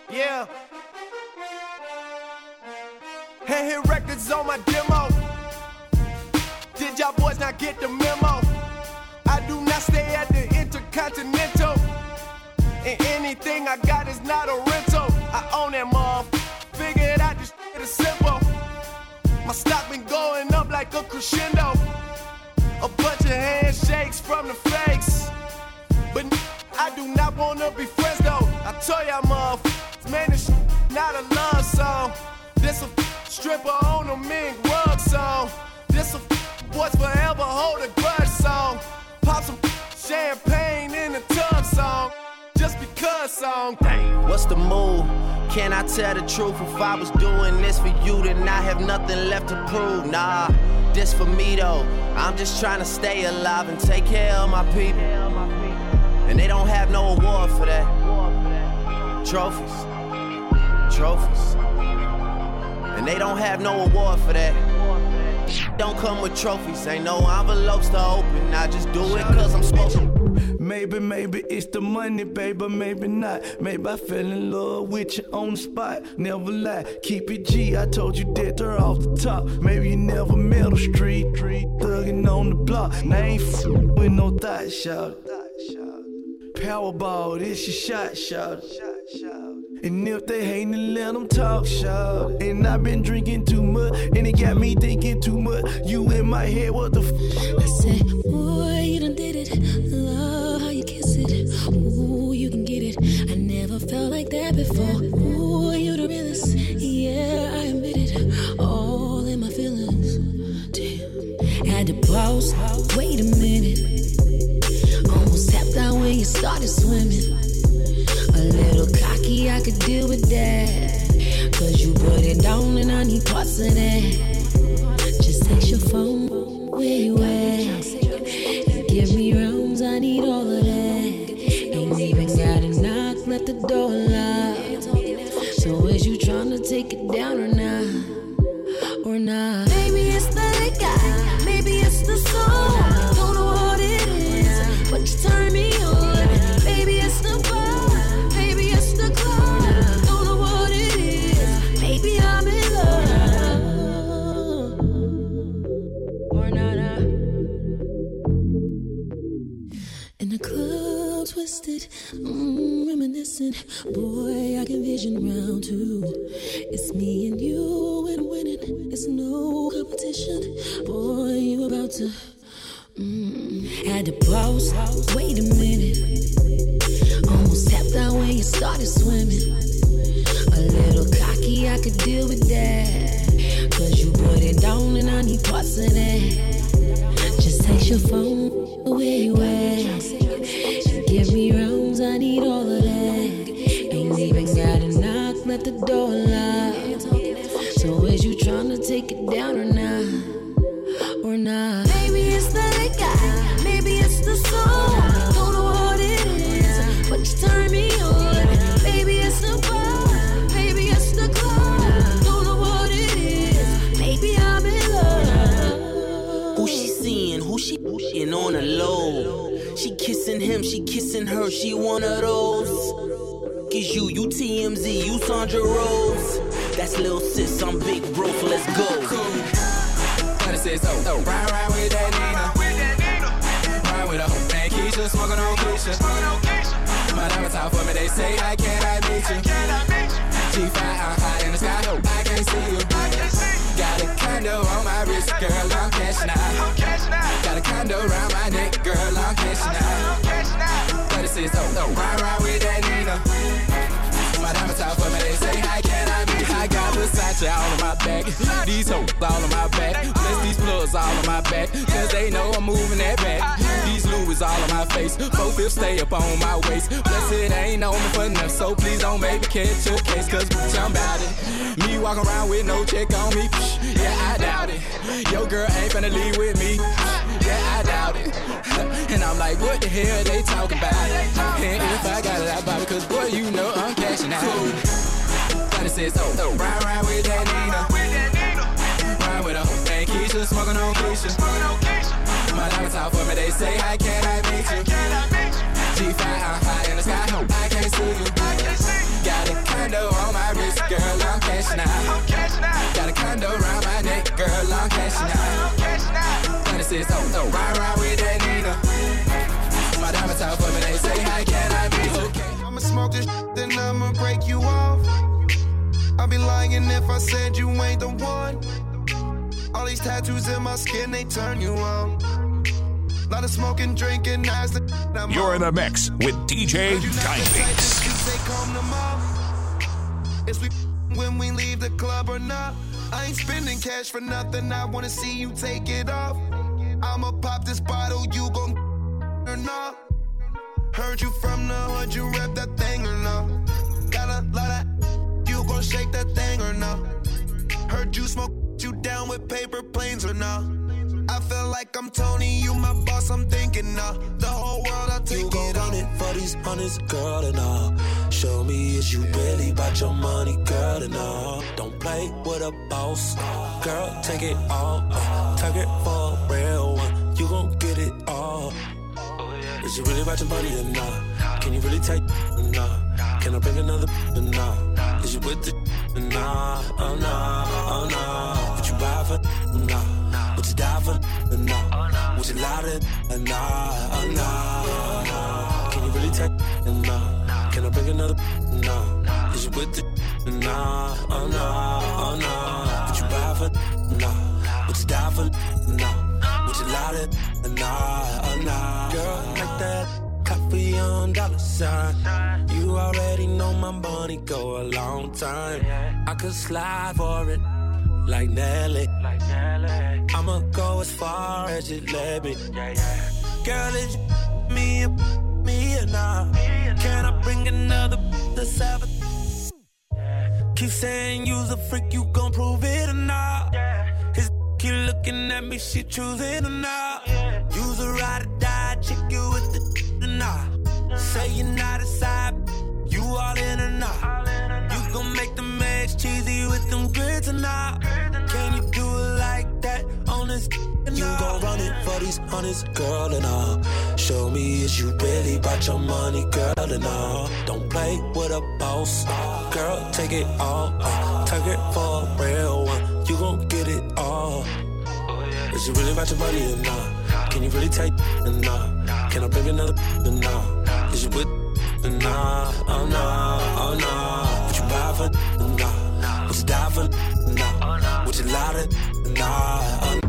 Yeah. Hand hit records on my demo. Did y'all boys not get the memo? I do not stay at the Intercontinental, and anything I got is not a rental. I own that mom. Figured out this shit is simple. My stock been going up like a crescendo. A bunch of handshakes from the fakes, but I do not wanna be friends though. I told y'all motherfuckers, man, this not a love song. This a stripper on a mink rug song. This a boys forever hold a grudge song. Pop some champagne in the tub song. Just because song. What's the move? Can I tell the truth? If I was doing this for you, then I have nothing left to prove. Nah, this for me though. I'm just trying to stay alive and take care of my people. And they don't have no award for that. Trophies. And they don't have no award for that. Don't come with trophies, ain't no envelopes to open. I just do it cause I'm supposed to. Maybe it's the money, baby, maybe not. Maybe I fell in love with you on the spot. Never lie, keep it G, I told you that they're off the top. Maybe you never met a street thuggin' on the block. Now I ain't with no thought, shout. Powerball, this your shot, shout. And if they hatin', then let them talk, shout. And I've been drinking too much, and it got me thinking too much. You in my head, what the I said, boy, you done did it. Love how you kiss it. Ooh, you can get it. I never felt like that before. Ooh, you the realest. Yeah, I admit it. All in my feelings. Damn. Had to pause. Wait a minute. Almost tapped out when you started swimming. A little cocky, I could deal with that. Cause you put it down and I need parts of that. Just text your phone, where you at? Give me rounds, I need all of that. Ain't even gotta knock, let the door lock. So is you tryna take it down or not? Or not? Maybe it's the guy, maybe it's the song. Don't know what it is, but you turn me on. Maybe it's the bar. Don't know what it is. Maybe I'm in love. Or not. In the club, twisted, reminiscent. Boy, I can vision round two. It's me and you and winning. It's no competition. Boy, you about to. Had to pause. Wait a minute. Almost tapped out when you started swimming. A little cocky, I could deal with that. Cause you put it down and I need parts of that. Just text your phone, where you at? Give me rounds, I need all of that. Ain't even gotta knock, let the door lock. So is you tryna take it down or not? Or not? Maybe it's the guy, maybe it's the song. Don't know what it is, but you turn me on. Maybe it's the bar, maybe it's the club. Don't know what it is, maybe I'm in love. Who she seeing, who she pushing on a low? She kissing him, she kissing her, she one of those. Cause you TMZ, you Sandra Rose. That's Lil Sis, I'm Big Bro, so let's go. What it says, oh, ride with that Nina. Ride with her, and Keisha, smoking on Keisha. My diamonds out for me, they say, how can I meet you? G5, I'm high in the sky, I can't see you. Got a condo on my wrist, girl, I'm cashing out. Got a condo around my neck, girl, I'm cashing out. What it says, oh, ride with that Nina. My diamonds out for me, they say, how can I meet you? I got Versace all on my back, these hoes all on my back. Bless these plugs all on my back, cause they know I'm moving that back. These Louis all on my face, 4/5 stay up on my waist. Bless it, ain't on me for enough, so please don't make me catch a case, cause bitch, I'm bout it. Me walking around with no check on me, yeah, I doubt it. Your girl ain't finna leave with me, yeah, I doubt it. And I'm like, what the hell they talking about? And if I got it, I buy it, cause boy, you know I'm cashing out. But it says, oh, ride with that Nina. Ride with her, and Keisha, smoking on Keisha. My diamonds out for me, they say, how can I meet you? G5, I'm high in the sky, I can't see you. Got a condo on my wrist, girl, I'm cashing out. Got a condo around my neck, girl, I'm cashing out. 26, oh, ride with that Nina. My diamonds out for me, they say, how can I be okay? I'ma smoke this then I'ma break you off. I'd be lying if I said you ain't the one. All these tattoos in my skin, they turn you on. Lot of smoking, drinking, nice. You're in the mix with DJ Timepiece. Is we when we leave the club or not? I ain't spending cash for nothing. I wanna see you take it off. I'ma pop this bottle, you gon' or not? Heard you from the hood, you rep that thing or not? Got a lot of you gon' shake that thing or not? Heard you smoke you down with paper planes or not? I feel like I'm Tony, you my boss, I'm thinking the whole world I'll take it on it for these hundreds, girl, and all. Show me is you really about your money, girl, and all. Don't play with a boss, girl, take it all. Target for a real one, you gon' get it all. Is you really about your money or not? Can you really take or not? Can I bring another or not? Is you with the or not? Oh no, oh no. Would you ride for or not? Would you die for or not? Would you lie to or not? Oh no. Can you really take or not? Can I bring another or not? Is you with the or not? Oh no, oh no. Would you ride for or not? Would you die for or not? Would you lie to or not? Oh no. Girl, like that coffee on $sign. You already know my money go a long time. I could slide for it like Nelly. I'ma go as far as you let me. Girl, is you me or not? Can I bring another to Sabbath? Keep saying you's a freak, you gon' prove it or not? His keep looking at me, she choosing or not? You's a ride or die, chick, you with the or not? Say you're not a side, you all in or not? You gon' make them eggs cheesy with them grits or not? Can you do it like that on this? You gon' run it for these hundreds, girl, and all. Show me is you really about your money, girl, and all. Don't play with a boss, girl, take it all. Target for a real one, you gon' get it all. Is you really about your money or not? Can you really take or not? Can I bring another or not? Is you with or not? Oh no, oh no. Would you ride for or not? Would you die for or not? Would you lie to or not?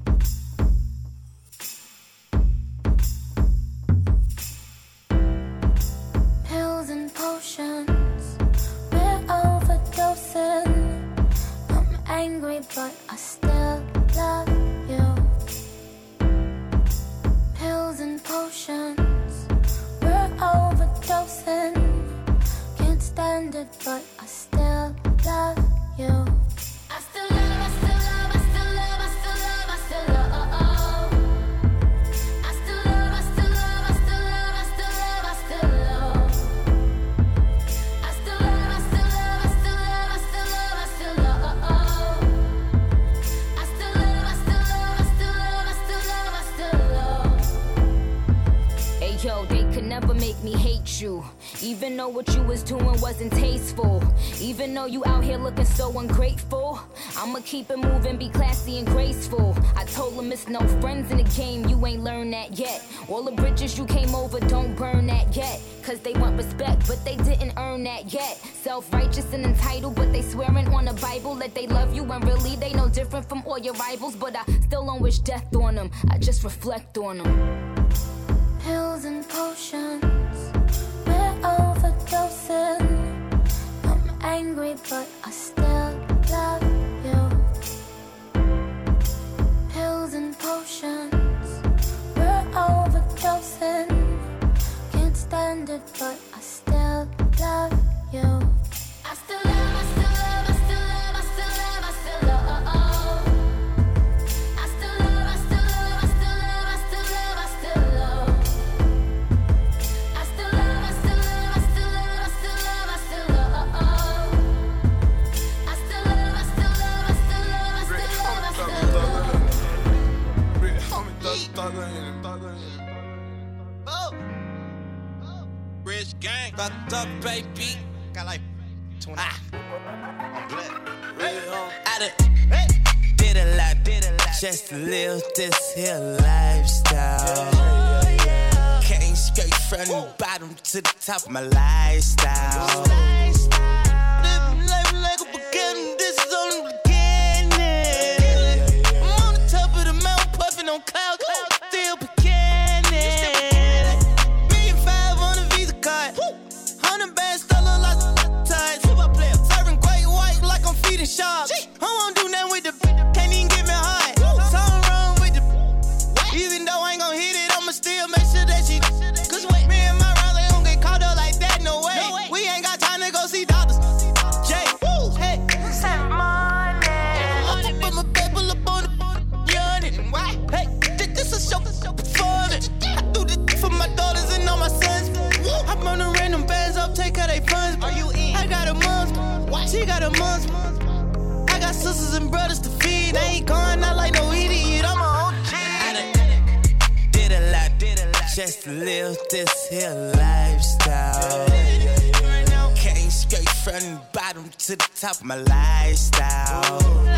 Pills and potions, we're overdosing. I'm angry, but I still love you. Pills and potions, we're overdosing. Can't stand it, but I still love you. I still love, I still love, I still love, I still love, I still love. I still love, I still love, I still love, I still love, I still love. I still love, I still love, I still love, I still love, I still love. I still love, I still love, I still love, I still love, I still love. Hey yo, they could never make me hate you. Even though what you was doing wasn't tasteful. Even though you out here looking so ungrateful. I'ma keep it moving, be classy and graceful. I told them it's no friends in the game, you ain't learned that yet. All the bridges you came over, don't burn that yet. Cause they want respect, but they didn't earn that yet. Self-righteous and entitled, but they swearing on the Bible that they love you. And really they no different from all your rivals. But I still don't wish death on them, I just reflect on them. Pills and potions, we're overdosing. I'm angry, but I still love you. Pills and potions, we're overdosing. Can't stand it, but I still love you. I still love, I still love, I still love, I still love, I still love. I still love, I still love, I still love, I still love, I still love. I still love, I still love, I still love, I still love, I still love. I still love, I still love, I still love, I still love, I still love. Homie, thugger in it. Oh. bitch gang. Fucked up, baby. Got like 20. I'm black. I done did a lot just to live this here lifestyle. Came straight from the bottom to the top of my lifestyle. Living life like a beginning, this is only the beginning. I'm on the top of the mountain, puffing on clouds, still beginning. $1,500,000 on a Visa card, 100 bands, still a lot of ties. Serving great white like I'm feeding sharks. I won't do nothing with the can't even get me high. Something wrong with the even though I ain't gon' hit it, I'ma still make sure that she. Cause wait, me and my rally don't get caught up like that, no way. We ain't got time to go see doctors. Jay, hey, send money. I put my paper up on the yawning. Why? Hey, this a show for me. I do this for my daughters and all my sons. I burn the random bands up, take her they funds. Are you in? I got a mom, she got a mom. I got sisters and brothers to feed. I ain't going out like no idiot. I'm a OG. I done did a lot just to live this here lifestyle. Came straight from the bottom to the top of my lifestyle.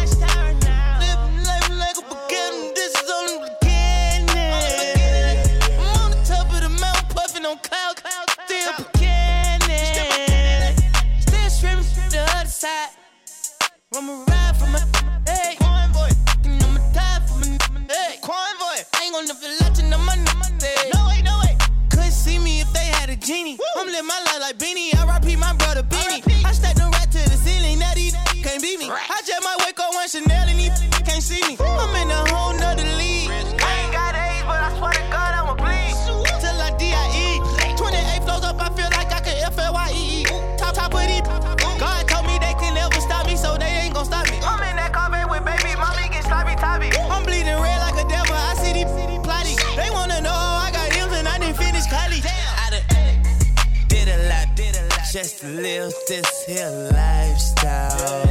Living life like a beginning, this is only the beginning. I'm on the top of the mountain, puffing on clouds, still beginning. Still streaming from the other side. I'ma ride for my hey convoy, and I'ma die for my hey convoy. I ain't gonna never let you know my hey. No way. Couldn't see me if they had a genie. I'm living my life like Beanie. R.I.P. my brother Beanie. I stacked the rat to the ceiling, now these can't beat me. I just might wake up one Chanel and these can't see me. I'm in a whole nother league. I ain't got age, but I swear to God I'ma bleed till I die. 28 flows up, I feel like I can FLYE. Top of these. God told me they can never stop me, so they ain't gon' stop me. I'm in that carpet with baby, mommy get sloppy toppy. I'm bleeding red like a devil, I see these plotting. They wanna know how I got M's and I didn't finish college. I done did a lot just to live this here lifestyle.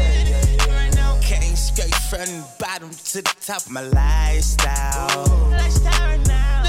Came straight from the bottom to the top of my lifestyle.